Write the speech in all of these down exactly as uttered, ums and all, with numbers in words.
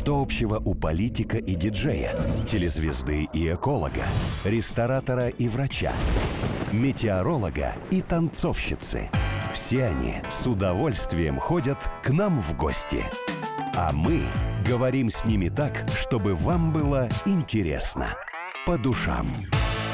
Что общего у политика и диджея, телезвезды и эколога, ресторатора и врача, метеоролога и танцовщицы? Все они с удовольствием ходят к нам в гости. А мы говорим с ними так, чтобы вам было интересно. По душам.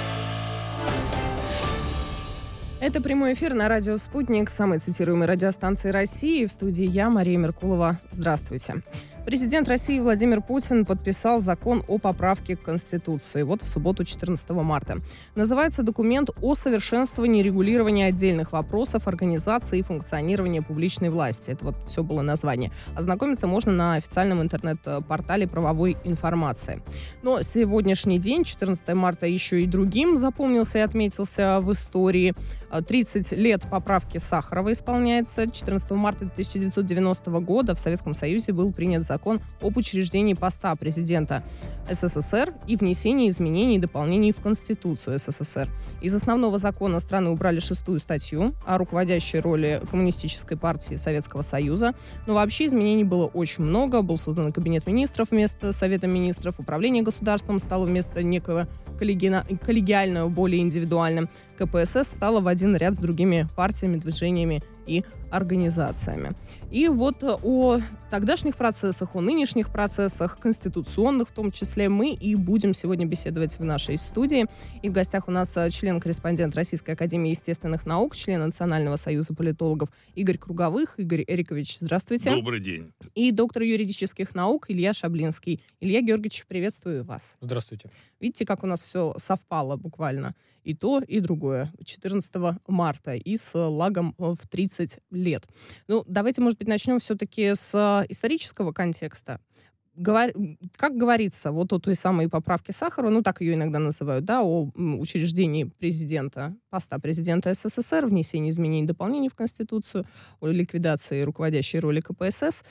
Это прямой эфир на радио «Спутник», самой цитируемой радиостанции России. В студии я, Мария Меркулова. Здравствуйте. Президент России Владимир Путин подписал закон о поправке к Конституции. Вот в субботу, четырнадцатого марта. Называется документ о совершенствовании регулирования отдельных вопросов организации и функционирования публичной власти. Это вот все было название. Ознакомиться можно на официальном интернет-портале правовой информации. Но сегодняшний день, четырнадцатого марта, еще и другим запомнился и отметился в истории. тридцать лет поправки Сахарова исполняется. четырнадцатого марта тысяча девятьсот девяностого года в Советском Союзе был принят закон об учреждении поста президента СССР и внесении изменений и дополнений в Конституцию СССР. Из основного закона страны убрали шестую статью о руководящей роли Коммунистической партии Советского Союза. Но вообще изменений было очень много. Был создан кабинет министров вместо Совета министров. Управление государством стало вместо некого коллеги... коллегиального, более индивидуальным. КПСС стала в один ряд с другими партиями, движениями и организациями. И вот о тогдашних процессах, о нынешних процессах, конституционных в том числе, мы и будем сегодня беседовать в нашей студии. И в гостях у нас член-корреспондент Российской академии естественных наук, член Национального союза политологов Игорь Круговых. Игорь Эрикович, здравствуйте. Добрый день. И доктор юридических наук Илья Шаблинский. Илья Георгиевич, приветствую вас. Здравствуйте. Видите, как у нас все совпало буквально. И то, и другое. четырнадцатого марта. И с лагом в тридцать лет. Ну, давайте, может быть, начнем все-таки с исторического контекста. Говор... Как говорится, вот о той самой поправке Сахарова, ну, так ее иногда называют, да, о учреждении президента, поста президента СССР, внесении изменений и дополнений в Конституцию, о ликвидации руководящей роли КПСС,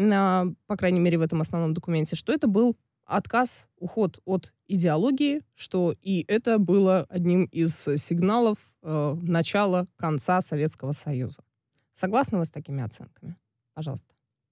по крайней мере, в этом основном документе, что это был отказ, уход от идеологии, что и это было одним из сигналов э, начала конца Советского Союза. Согласны вы с такими оценками? Пожалуйста.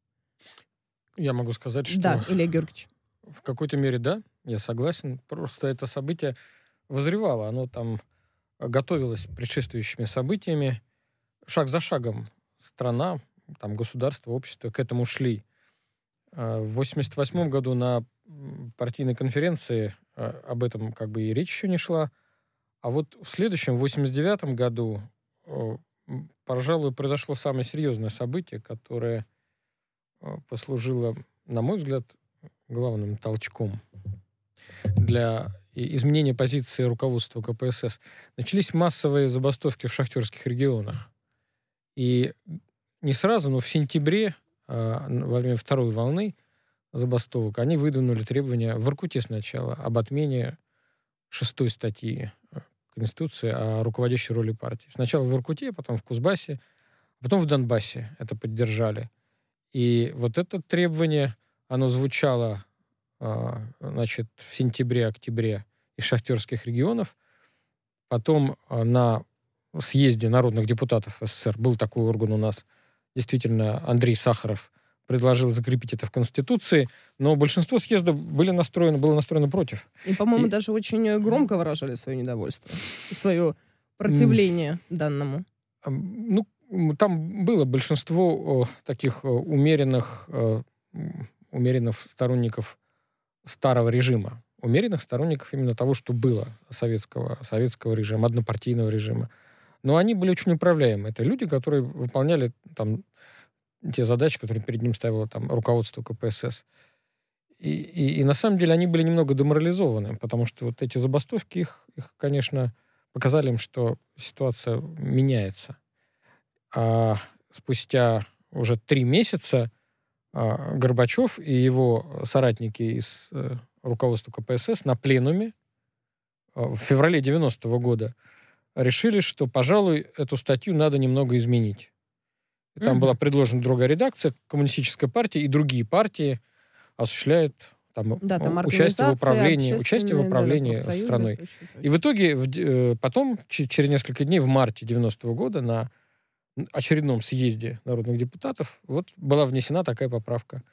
Я могу сказать, что... Да, Илья Георгиевич. В какой-то мере, да, я согласен. Просто это событие возревало. Оно там готовилось предшествующими событиями. Шаг за шагом страна, там, государство, общество к этому шли. В восемьдесят восьмом году на партийной конференции об этом как бы и речь еще не шла. А вот в следующем, в восемьдесят девятом году, пожалуй, произошло самое серьезное событие, которое послужило, на мой взгляд, главным толчком для изменения позиции руководства КПСС. Начались массовые забастовки в шахтерских регионах. И не сразу, но в сентябре, во время второй волны забастовок, они выдвинули требования в Воркуте сначала об отмене шестой статьи Конституции о руководящей роли партии. Сначала в Воркуте, потом в Кузбассе, потом в Донбассе это поддержали. И вот это требование, оно звучало, значит, в сентябре-октябре из шахтерских регионов. Потом на съезде народных депутатов СССР, был такой орган у нас, действительно, Андрей Сахаров предложил закрепить это в Конституции, но большинство съезда были настроены, было настроено против. И, по-моему, и... даже очень громко выражали свое недовольство, свое противление mm. данному. Ну, там было большинство таких умеренных, умеренных сторонников старого режима. Умеренных сторонников именно того, что было советского, советского режима, однопартийного режима. Но они были очень управляемы. Это люди, которые выполняли там те задачи, которые перед ним ставило там руководство КПСС. И, и, и на самом деле они были немного деморализованы, потому что вот эти забастовки, их, их конечно, показали им, что ситуация меняется. А спустя уже три месяца а, Горбачев и его соратники из а, руководства КПСС на пленуме а, в феврале девяностого года решили, что, пожалуй, эту статью надо немного изменить. И там угу. была предложена другая редакция, коммунистическая партия и другие партии осуществляют там, да, там участие в управлении, участие в управлении да, страной. И в итоге в, потом, через несколько дней, в марте девяностого года, на очередном съезде народных депутатов, вот была внесена такая поправка в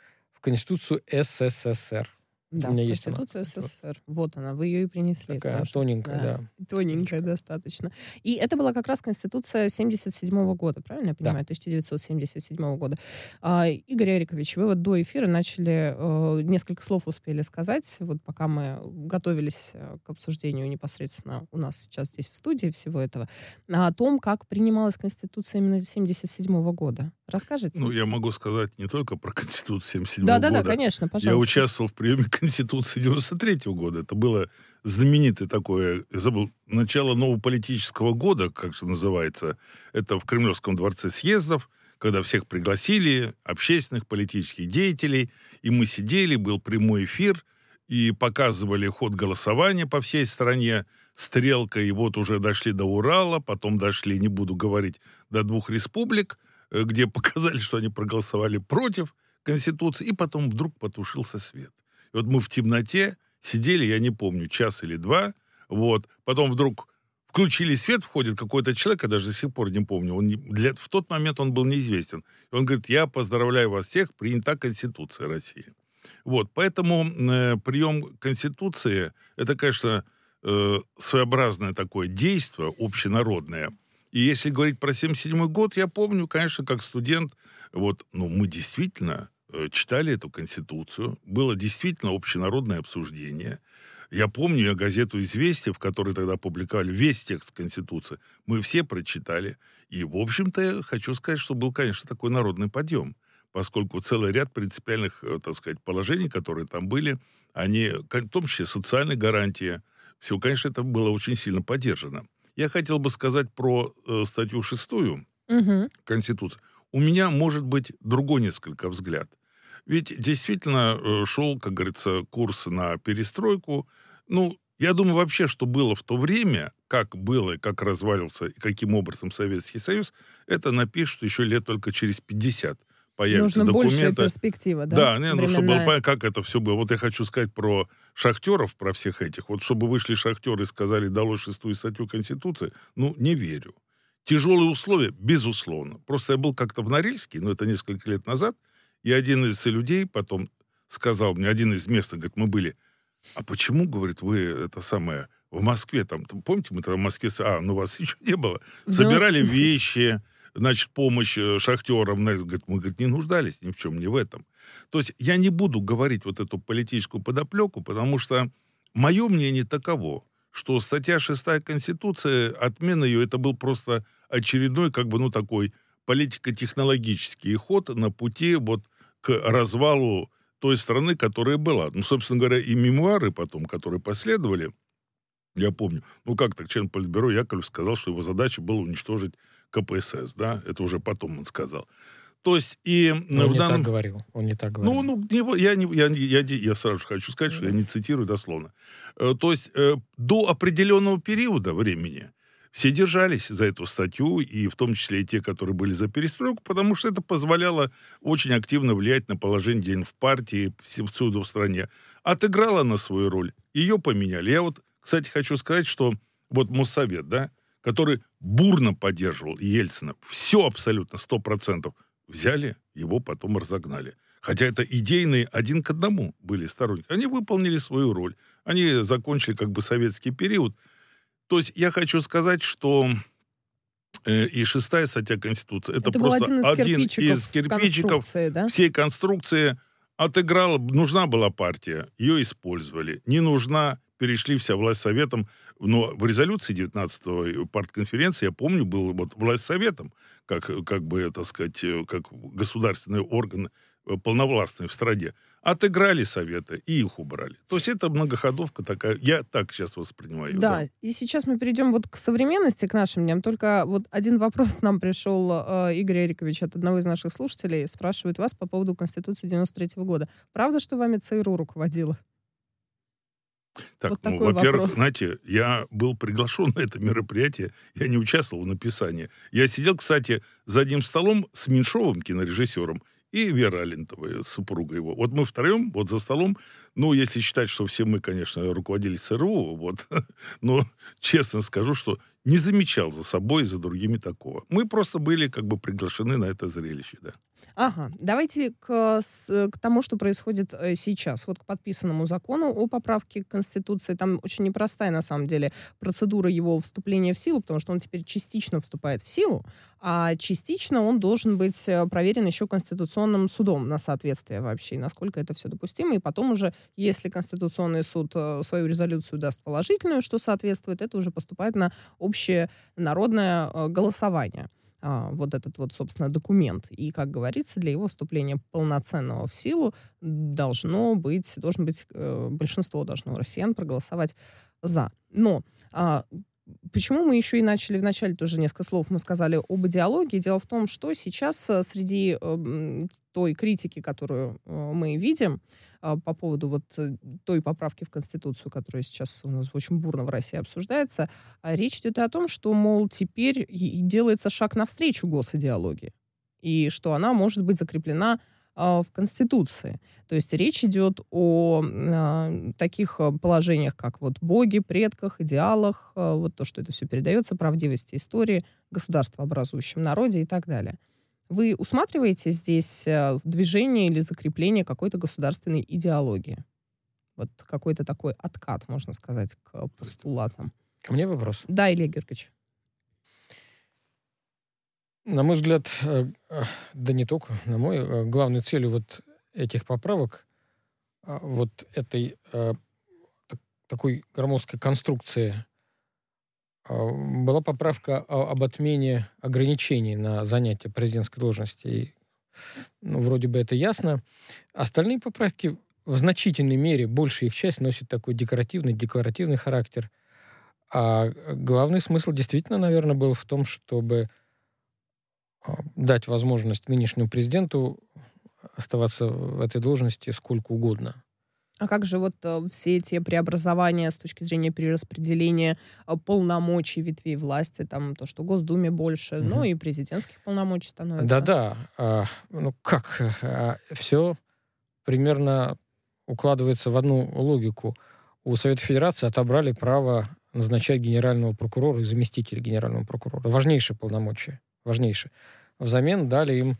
Конституцию СССР. Да, У меня в есть она. Конституцию СССР. Вот она, вы ее и принесли. Такая потому что- тоненькая, да. Тоненькая достаточно. И это была как раз Конституция семьдесят седьмого года, правильно я понимаю? тысяча девятьсот семьдесят седьмого года. А, Игорь Ярикович, вы вот до эфира начали, э, несколько слов успели сказать, вот пока мы готовились э, к обсуждению непосредственно у нас сейчас здесь в студии всего этого, о том, как принималась Конституция именно семьдесят седьмого года. Расскажите? Ну, я могу сказать не только про Конституцию семьдесят седьмого Да-да-да, года. конечно, Я пожалуйста. участвовал в приеме Конституции девяносто третьего года. Это было знаменитое такое, я забыл, начало нового политического года, как же называется. Это в Кремлевском дворце съездов, когда всех пригласили, общественных, политических деятелей. И мы сидели, был прямой эфир, и показывали ход голосования по всей стране, стрелкой, и вот уже дошли до Урала, потом дошли, не буду говорить, до двух республик, э, где показали, что они проголосовали против Конституции, и потом вдруг потушился свет. И вот мы в темноте сидели, я не помню, час или два, вот, потом вдруг включили свет, входит какой-то человек, я даже до сих пор не помню, он не, для, в тот момент он был неизвестен. И он говорит: я поздравляю вас всех, принята Конституция России. Вот, поэтому э, прием Конституции, это, конечно, э, своеобразное такое действие общенародное. И если говорить про семьдесят седьмой год, я помню, конечно, как студент, вот, ну, мы действительно э, читали эту Конституцию, было действительно общенародное обсуждение. Я помню я газету «Известия», в которой тогда публиковали весь текст Конституции, мы все прочитали. И, в общем-то, хочу сказать, что был, конечно, такой народный подъем, поскольку целый ряд принципиальных, э, так сказать, положений, которые там были, они, в том числе социальные гарантии, все, конечно, это было очень сильно поддержано. Я хотел бы сказать про э, статью шестую Мгм. Конституции. У меня, может быть, другой несколько взгляд. Ведь действительно э, шел, как говорится, курс на перестройку. Ну, я думаю вообще, что было в то время, как было, и как развалился, и каким образом Советский Союз, это напишут еще лет только через пятьдесят. Появятся Нужна большая документы. перспектива, да? Да, не, ну, чтобы было временная? понятно, как это все было. Вот я хочу сказать про шахтеров, про всех этих. Вот чтобы вышли шахтеры и сказали: «Дало шестую статью Конституции», ну, не верю. Тяжелые условия, безусловно. Просто я был как-то в Норильске, но это несколько лет назад, и один из людей потом сказал мне, один из местных, говорит, мы были: а почему, говорит, вы это самое, в Москве, там, помните, мы тогда в Москве, а, ну вас еще не было, Да. собирали вещи, значит, помощь э, шахтерам, говорит, мы, говорит, не нуждались ни в чем, не в этом. То есть я не буду говорить вот эту политическую подоплеку, потому что мое мнение таково, что статья шестая Конституции, отмена ее, это был просто очередной, как бы, ну, такой политико-технологический ход на пути вот к развалу той страны, которая была. Ну, собственно говоря, и мемуары потом, которые последовали, я помню, ну, как так, член Политбюро Яковлев сказал, что его задача была уничтожить ка пэ эс эс, да, это уже потом он сказал. То есть, и... Но в он не данном- так говорил. Он не так говорил. ну, ну, не- я, не, я, не- я, не- я сразу же хочу сказать, что я не цитирую дословно. Э, То есть э, до определенного периода времени все держались за эту статью, и в том числе и те, которые были за перестройку, потому что это позволяло очень активно влиять на положение дел в партии, всюду в стране. Отыграла она свою роль, ее поменяли. Я вот, кстати, хочу сказать, что вот Моссовет, да, который бурно поддерживал Ельцина, все абсолютно, сто процентов, взяли, его потом разогнали. Хотя это идейные один к одному были сторонники. Они выполнили свою роль. Они закончили как бы советский период. То есть я хочу сказать, что э, и шестая статья Конституции, это, Это был просто один из один кирпичиков, из в кирпичиков конструкции, да? всей конструкции. Отыграла, нужна была партия, ее использовали. Не нужна, перешли вся власть советом. Но в резолюции девятнадцатого партконференции, я помню, был вот власть советом, как, как бы, так сказать, э, как государственный орган э, полновластный в стране. Отыграли советы и их убрали. То есть это многоходовка такая. Я так сейчас воспринимаю. Да, и сейчас мы перейдем вот к современности, к нашим дням. Только вот один вопрос нам пришел, э, Игорь Ярикович, от одного из наших слушателей, спрашивает вас по поводу Конституции девяносто третьего года. Правда, что вами ЦРУ руководила? Так, Вот ну, такой во-первых, вопрос. знаете, я был приглашен на это мероприятие, я не участвовал в написании. Я сидел, кстати, за одним столом с Меньшовым, кинорежиссером, и Вера Алентовой, супруга его. Вот мы втроем, вот за столом, ну, если считать, что все мы, конечно, руководили ЦРУ, вот, но честно скажу, что не замечал за собой и за другими такого. Мы просто были как бы приглашены на это зрелище, да. Ага, давайте к, с- к тому, что происходит э, сейчас. Вот к подписанному закону о поправке к Конституции. Там очень непростая, на самом деле, процедура его вступления в силу, потому что он теперь частично вступает в силу, а частично он должен быть э, проверен еще Конституционным судом на соответствие вообще, и насколько это все допустимо. И потом уже, если Конституционный суд э, свою резолюцию даст положительную, что соответствует, это уже поступает на общее народное э, голосование. А, вот этот вот, собственно, документ. И, как говорится, для его вступления полноценного в силу должно быть, должен быть, э, большинство должно россиян проголосовать за. Но а, почему мы еще и начали, в начале тоже несколько слов мы сказали об идеологии. Дело в том, что сейчас э, среди э, м, той критики, которую э, мы видим э, по поводу вот э, той поправки в Конституцию, которая сейчас у нас очень бурно в России обсуждается, а речь идет о том, что, мол, теперь и- делается шаг навстречу госидеологии, и что она может быть закреплена а, в Конституции. То есть речь идет о а, таких а, положениях, как вот боги, предках, идеалах, а, вот то, что это все передается, правдивости истории, государствообразующем народе и так далее. Вы усматриваете здесь а, движение или закрепление какой-то государственной идеологии? Вот какой-то такой откат, можно сказать, к постулатам. Ко мне вопрос. Да, Илья Георгиевич. На мой взгляд, э, э, да не только, на мой, э, главной целью вот этих поправок, а, вот этой э, так- такой громоздкой конструкции, а, была поправка о- об отмене ограничений на занятие президентской должности. И, ну, вроде бы это ясно. Остальные поправки в значительной мере, большая их часть носит такой декоративный, декларативный характер. А э, главный смысл действительно, наверное, был в том, чтобы а, дать возможность нынешнему президенту оставаться в этой должности сколько угодно. А как же вот э, все эти преобразования с точки зрения перераспределения э, полномочий ветвей власти, там то, что Госдуме больше, Мгм. ну и президентских полномочий становится? Да-да. а, ну как? Все примерно укладывается в одну логику. У Совета Федерации отобрали право назначать генерального прокурора и заместителя генерального прокурора. Важнейшее полномочие. Важнейшее. Взамен дали им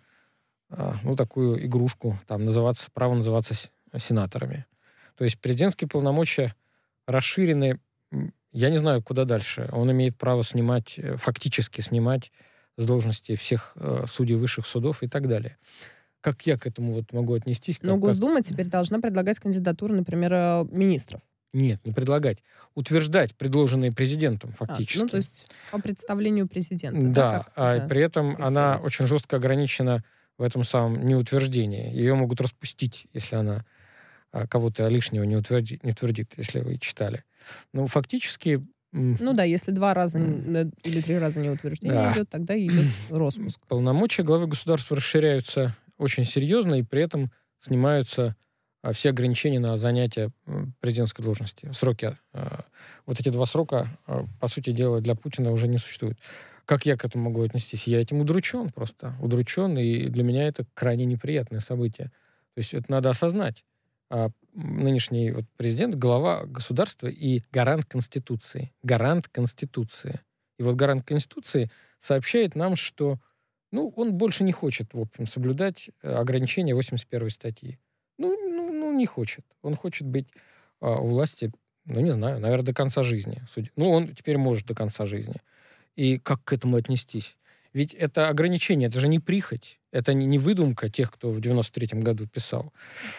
а, ну, такую игрушку, там, называться, право называться с- сенаторами. То есть президентские полномочия расширены, м, я не знаю, куда дальше. Он имеет право снимать, э, фактически снимать с должности всех э, судей высших судов и так далее. Как я к этому вот могу отнестись? Но Как- как- Госдума теперь должна предлагать кандидатуры, например, э, министров. Нет, не предлагать. Утверждать предложенные президентом А, фактически. ну, то есть по представлению президента. Да, как а это при этом она фиксируется? очень жестко ограничена в этом самом неутверждении. Ее могут распустить, если она а, кого-то лишнего не, утверди- не утвердит, если вы читали. Ну, фактически... м, Ну да, если два раза М. н- или три раза не утверждение Да. идет, тогда идет распуск. полномочия главы государства расширяются очень серьезно, и при этом снимаются а, все ограничения на занятие м, президентской должности. Сроки. а, Вот эти два срока, а, по сути дела, для Путина уже не существуют. Как я к этому могу отнестись? Я этим удручен просто. Удручен, и для меня это крайне неприятное событие. То есть это надо осознать. А, м, Нынешний вот президент — глава государства и гарант Конституции. Гарант Конституции. И вот гарант Конституции сообщает нам, что ну, он больше не хочет, в общем, соблюдать э, ограничения восемьдесят первой статьи. Ну, ну, ну, не хочет. Он хочет быть а, у власти, ну, не знаю, наверное, до конца жизни. Судя- Ну, он теперь может до конца жизни. И как к этому отнестись? Ведь это ограничение, это же не прихоть, это не не выдумка тех, кто в девяносто третьем году писал.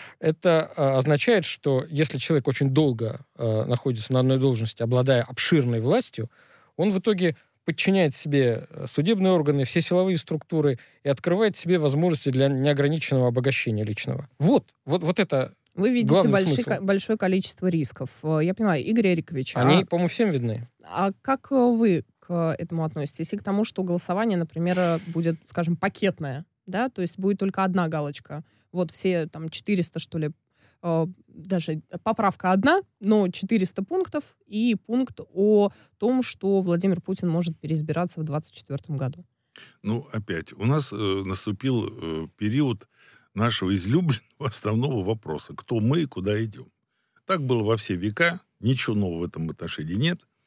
Это а, означает, что если человек очень долго а, находится на одной должности, обладая обширной властью, он в итоге подчиняет себе э, судебные органы, все силовые структуры и открывает себе возможности для неограниченного обогащения личного. Вот, вот, вот это, Вы видите главный большие смысл. ко- большое количество рисков. Э, Я понимаю, Игорь Эрикович, Они, а, по-моему, всем видны. а как э, вы к этому относитесь? И к тому, что голосование, например, э, будет, скажем, пакетное, да, то есть будет только одна галочка. Вот все там четыреста, что ли, э, даже поправка одна, но четыреста пунктов и пункт о том, что Владимир Путин может переизбираться в двадцать четвёртом году. Ну, опять, у нас э, наступил э, период нашего излюбленного основного вопроса. Кто мы и куда идем? Так было во все века, ничего нового в этом отношении нет.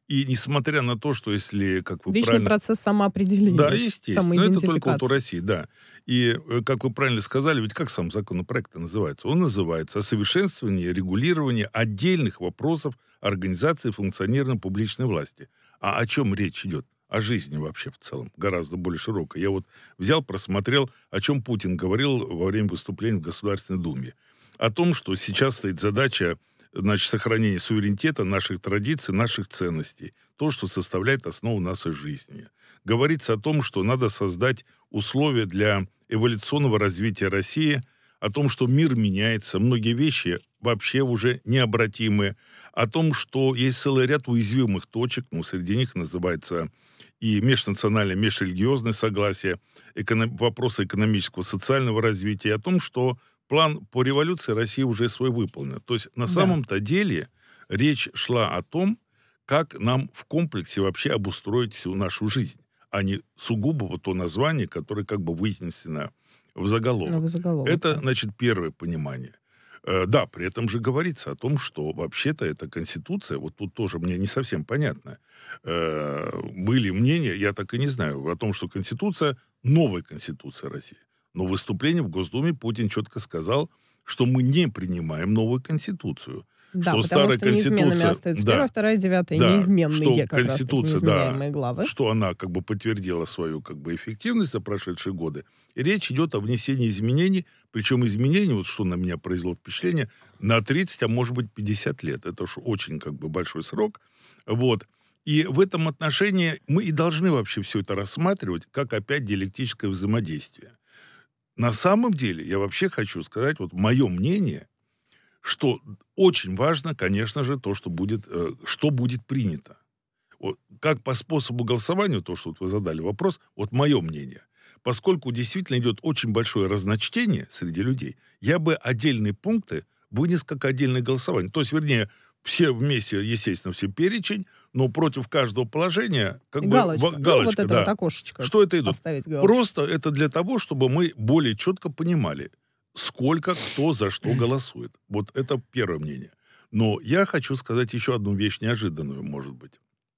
И несмотря на то, что если, как вы Вечный правильно... процесс самоопределения. Да, естественно. Но это только вот у самоидентификации. России, да. И, э, как вы правильно сказали, ведь как сам законопроект называется? Он называется «О совершенствовании и регулировании отдельных вопросов организации и функционирования публичной власти». А о чем речь идет? О жизни вообще в целом, гораздо более широкой. Я вот взял, просмотрел, о чем Путин говорил во время выступления в Государственной Думе. О том, что сейчас стоит задача, значит, сохранения суверенитета, наших традиций, наших ценностей. То, что составляет основу нашей жизни. Говорится о том, что надо создать условия для эволюционного развития России, о том, что мир меняется, многие вещи вообще уже необратимы, о том, что есть целый ряд уязвимых точек, ну, среди них называется и межнациональное, межрелигиозное согласие, эконом... вопросы экономического, социального развития, о том, что план по революции России уже свой выполнен. То есть на Да. самом-то деле речь шла о том, как нам в комплексе вообще обустроить всю нашу жизнь, а не сугубо вот то название, которое как бы вынесено в заголовок. Ну, в заголовок, Это, да. значит, первое понимание. Э, Да, при этом же говорится о том, что вообще-то эта Конституция, вот тут тоже мне не совсем понятно. Э, Были мнения, я так и не знаю, о том, что Конституция, новая Конституция России. Но в выступлении в Госдуме Путин четко сказал, что мы не принимаем новую Конституцию. Да, что потому старая что неизменными Конституция- остаются да, первая, вторая, девятая, да, неизменные что как раз таки Конституция, да, неизменяемые главы. что она как бы подтвердила свою как бы эффективность за прошедшие годы. И речь идет о внесении изменений, причем изменений, вот что на меня произвело впечатление, на тридцать, а может быть пятьдесят лет. Это уж очень как бы большой срок. Вот. И в этом отношении мы и должны вообще все это рассматривать как опять диалектическое взаимодействие. На самом деле, я вообще хочу сказать, вот мое мнение, что очень важно, конечно же, то, что будет, э, что будет принято. Вот, как по способу голосования, то, что вот вы задали вопрос, вот мое мнение. Поскольку действительно идет очень большое разночтение среди людей, я бы отдельные пункты вынес как отдельное голосование. То есть, вернее, все вместе, естественно, все перечень, но против каждого положения как бы Галочка. в- Ну, галочка, вот это да. вот окошечко. Что это идут? Поставить галочку. Просто это для того, чтобы мы более четко понимали, сколько кто за что голосует. Вот это первое мнение. Но я хочу сказать еще одну вещь неожиданную, может быть.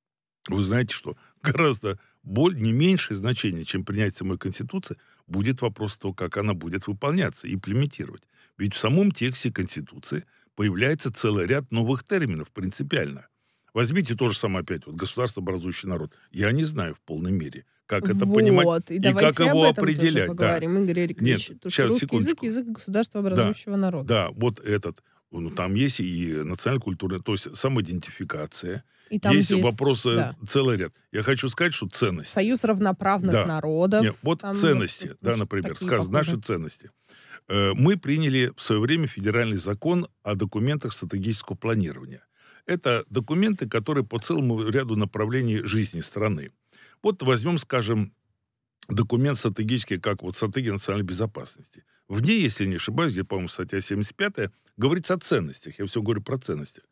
Вы знаете, что гораздо боль, не меньшее значение, чем принятие самой Конституции, будет вопрос того, как она будет выполняться, имплементировать. Ведь в самом тексте Конституции появляется целый ряд новых терминов принципиально. Возьмите то же самое опять, вот государство, образующий народ. Я не знаю в полной мере, как это вот. понимать И, и давайте как его об этом определять. тоже Да. поговорим, Игорь Эрикович. Нет, То, что сейчас, русский язык, секундочку. язык государства образующего народа. Да, вот этот. Ну, там есть и национально-культурная, то есть самоидентификация. И там есть, есть, вопросы, да. целый ряд. Я хочу сказать, что ценности. Союз равноправных Да. народов. Нет, вот Там ценности, вот да, уж например, такие сказано, похожие. наши ценности. Э, Мы приняли в свое время федеральный закон о документах стратегического планирования. Это документы, которые по целому ряду направлений жизни страны. Вот возьмем, скажем, документ стратегический, как вот стратегия национальной безопасности. В ней, если не ошибаюсь, где, по-моему, статья семьдесят пятая, говорится о ценностях. Я все говорю про ценности.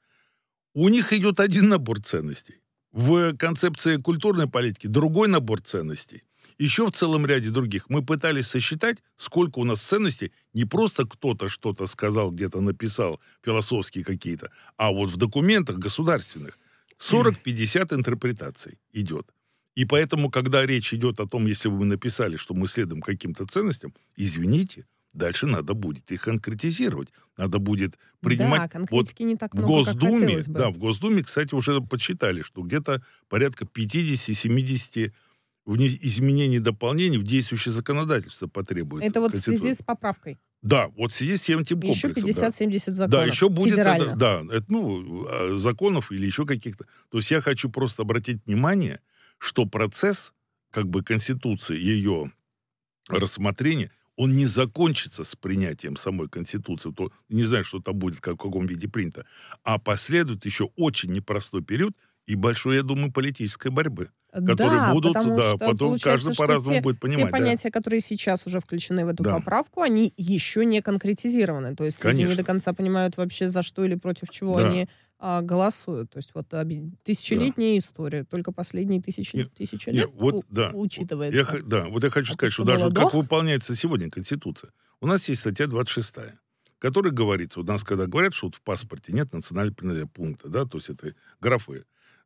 У них идет один набор ценностей. В концепции культурной политики другой набор ценностей. Еще в целом ряде других. Мы пытались сосчитать, сколько у нас ценностей. Не просто кто-то что-то сказал, где-то написал, философские какие-то, а вот в документах государственных сорок-пятьдесят интерпретаций идет. И поэтому, когда речь идет о том, если вы написали, что мы следуем каким-то ценностям, извините, дальше надо будет их конкретизировать. Надо будет принимать... Да, конкретики не так в много, как Госдуме, хотелось бы. да, в Госдуме, кстати, уже подсчитали, что где-то порядка пятьдесят-семьдесят вне- изменений и дополнений в действующее законодательство потребуется. Это вот в связи Конституция. с поправкой. Да, вот в связи с тем, тем комплексом. Еще да. пятьдесят-семьдесят законов. Да, еще будет это, федеральных. да, это, ну, э, законов или еще каких-то. То есть я хочу просто обратить внимание, что процесс как бы Конституции, ее рассмотрения, он не закончится с принятием самой Конституции. То, не знаю, что там будет, как, в каком виде принято. А последует еще очень непростой период и большой, я думаю, политической борьбы. Которые Да, будут, потому да, что потом получается, каждый что по-разному те, будет понимать. те да. понятия, которые сейчас уже включены в эту Да. поправку, они еще не конкретизированы. То есть люди не Конечно. до конца понимают вообще, за что или против чего Да. они а, голосуют. То есть вот оби- тысячелетняя история, только последние тысячи, Нет, тысячи нет, лет вот, у- да. учитывается. Я, х- да, вот я хочу А сказать, то, что что даже было как до? выполняется сегодня Конституция. У нас есть статья двадцать шестая, которая говорит, вот у нас когда говорят, что вот в паспорте нет национального пункта, да, то есть это графы.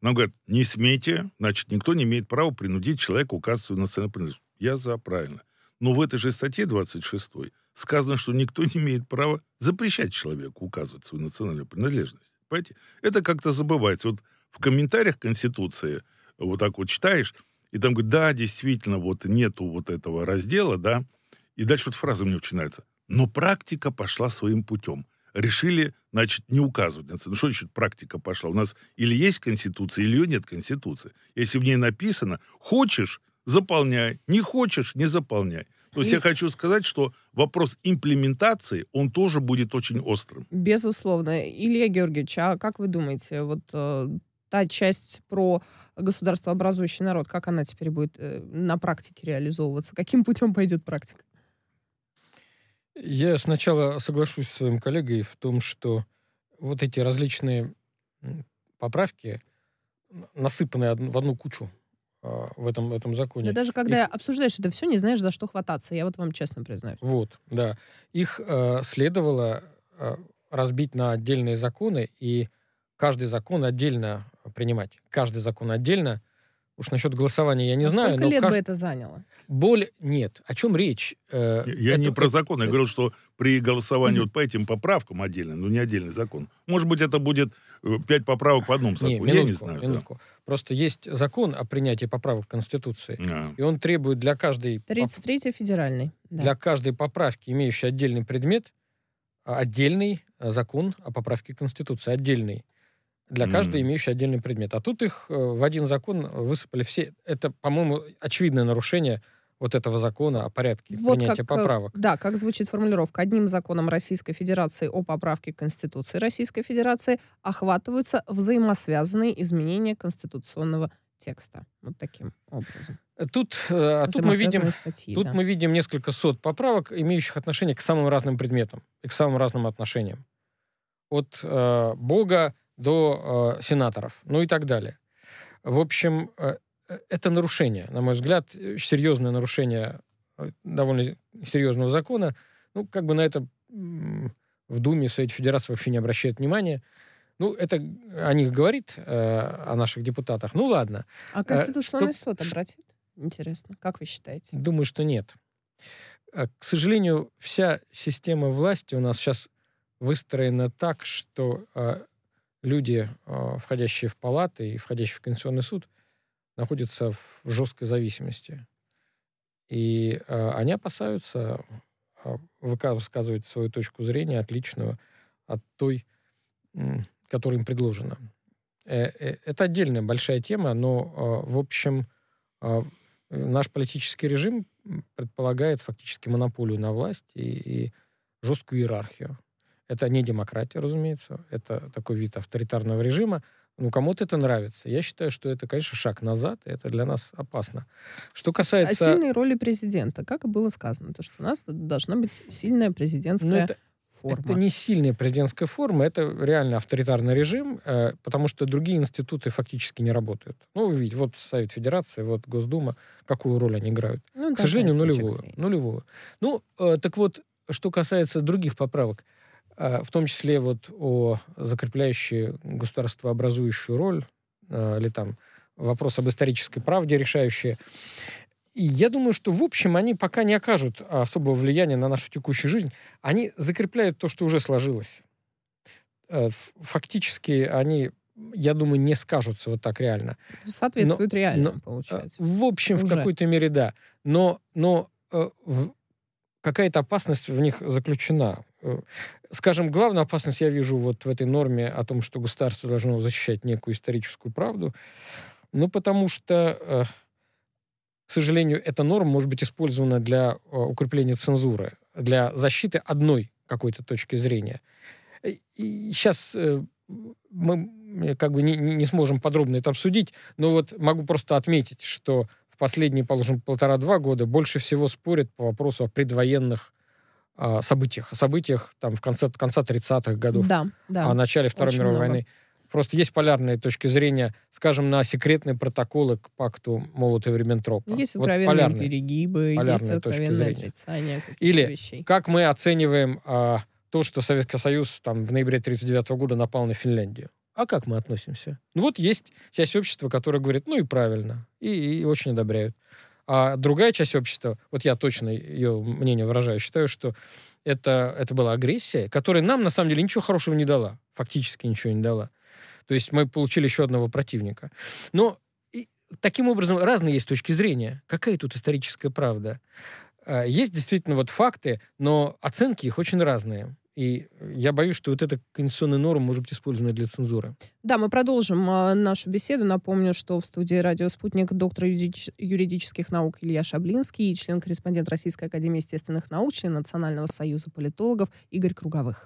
Нам говорят, не смейте, значит, никто не имеет права принудить человека указывать свою национальную принадлежность. Я за, правильно. Но в этой же статье двадцать шестой сказано, что никто не имеет права запрещать человеку указывать свою национальную принадлежность. Понимаете? Это как-то забывается. Вот в комментариях Конституции вот так вот читаешь, и там говорят, да, действительно, вот нету вот этого раздела, да, и дальше вот фраза мне очень нравится. Но практика пошла своим путем. Решили, значит, не указывать. Ну, что значит практика пошла? У нас или есть Конституция, или ее нет Конституции. Если в ней написано, хочешь, заполняй, не хочешь, не заполняй. То есть и... я хочу сказать, что вопрос имплементации, он тоже будет очень острым. Безусловно. Илья Георгиевич, а как вы думаете, вот э, та часть про государствообразующий народ, как она теперь будет э, на практике реализовываться? Каким путем пойдет практика? Я сначала соглашусь с своим коллегой в том, что вот эти различные поправки, насыпанные в одну кучу в этом, в этом законе. Да даже когда их... обсуждаешь это все, не знаешь, за что хвататься. Я вот вам честно признаюсь. Вот, да. Их э, следовало э, разбить на отдельные законы и каждый закон отдельно принимать. Каждый закон отдельно. Уж насчет голосования я не а знаю. Сколько лет кажд... бы это заняло? Боль нет. О чем речь? Э, я это, не про это, закон. Я это... говорил, что при голосовании вот по этим поправкам отдельно, но не отдельный закон. Может быть, это будет пять поправок в одном законе. Не, минутку, я не знаю. Минутку. Да. Просто есть закон о принятии поправок к Конституции. А. И он требует для каждой... тридцать третий федеральный. Да. Для каждой поправки, имеющей отдельный предмет, отдельный закон о поправке к Конституции. Отдельный. Для каждой, mm. имеющей отдельный предмет. А тут их в один закон высыпали все. Это, по-моему, очевидное нарушение вот этого закона о порядке вот принятия как, поправок. Да, как звучит формулировка. Одним законом Российской Федерации о поправке к Конституции Российской Федерации охватываются взаимосвязанные изменения конституционного текста. Вот таким образом. Тут, а тут, мы видим, статьи, тут да. мы видим несколько сот поправок, имеющих отношение к самым разным предметам и к самым разным отношениям. От э, Бога до э, сенаторов, ну и так далее. В общем, э, это нарушение, на мой взгляд, серьезное нарушение довольно серьезного закона. Ну, как бы на это м, в Думе Совете Федерации вообще не обращают внимания. Ну, это о них говорит, э, о наших депутатах. Ну, ладно. А Конституционный э, суд обратит? Интересно. Как вы считаете? Думаю, что нет. К сожалению, вся система власти у нас сейчас выстроена так, что э, люди, э, входящие в палаты и входящие в Конституционный суд, находятся в жесткой зависимости. И э, они опасаются э, высказывать свою точку зрения, отличную от той, э, которая им предложена. Э, э, это отдельная большая тема, но, э, в общем, э, наш политический режим предполагает фактически монополию на власть и, и жесткую иерархию. Это не демократия, разумеется. Это такой вид авторитарного режима. Ну, кому-то это нравится. Я считаю, что это, конечно, шаг назад, и это для нас опасно. Что касается... О сильной роли президента, как и было сказано, то, что у нас должна быть сильная президентская ну, это, форма. Это не сильная президентская форма, это реально авторитарный режим, э, потому что другие институты фактически не работают. Ну, вы видите, вот Совет Федерации, вот Госдума, какую роль они играют. Ну, К сожалению, нулевую. нулевую. Ну, э, так вот, что касается других поправок, в том числе вот о закрепляющей государствообразующую роль, или там вопрос об исторической правде решающие. И я думаю, что, в общем, они пока не окажут особого влияния на нашу текущую жизнь. Они закрепляют то, что уже сложилось. Фактически они, я думаю, не скажутся вот так реально. Соответствует но, реально, но, получается. В общем, уже. В какой-то мере, да. Но, но в, какая-то опасность в них заключена. Скажем, главную опасность я вижу вот в этой норме о том, что государство должно защищать некую историческую правду. Ну, потому что, к сожалению, эта норма может быть использована для укрепления цензуры, для защиты одной какой-то точки зрения. И сейчас мы как бы не, не сможем подробно это обсудить, но вот могу просто отметить, что в последние, положим, полтора-два года больше всего спорят по вопросу о предвоенных о событиях, о событиях там в конце, конца тридцатых годов, да, да, о начале Второй очень мировой много. войны. Просто есть полярные точки зрения, скажем, на секретные протоколы к пакту Молотова-Риббентропа. Есть вот откровенные полярные, перегибы, полярные есть откровенное отрицание Или вещей. Как мы оцениваем а, то, что Советский Союз там, в ноябре тридцать девятого года напал на Финляндию. А как мы относимся? Ну вот есть часть общества, которая говорит, ну и правильно, и, и очень одобряют. А другая часть общества, вот я точно ее мнение выражаю, считаю, что это, это была агрессия, которая нам, на самом деле, ничего хорошего не дала. Фактически ничего не дала. То есть мы получили еще одного противника. Но и, таким образом разные есть точки зрения. Какая тут историческая правда? Есть действительно вот факты, но оценки их очень разные. И я боюсь, что вот эта конституционная норма может быть использована для цензуры. Да, мы продолжим а, нашу беседу. Напомню, что в студии «Радио Спутник» доктор юридич- юридических наук Илья Шаблинский и член-корреспондент Российской академии естественных наук, член Национального союза политологов Игорь Круговых.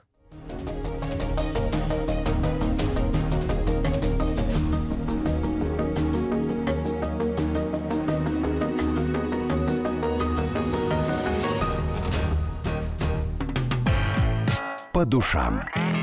По душам.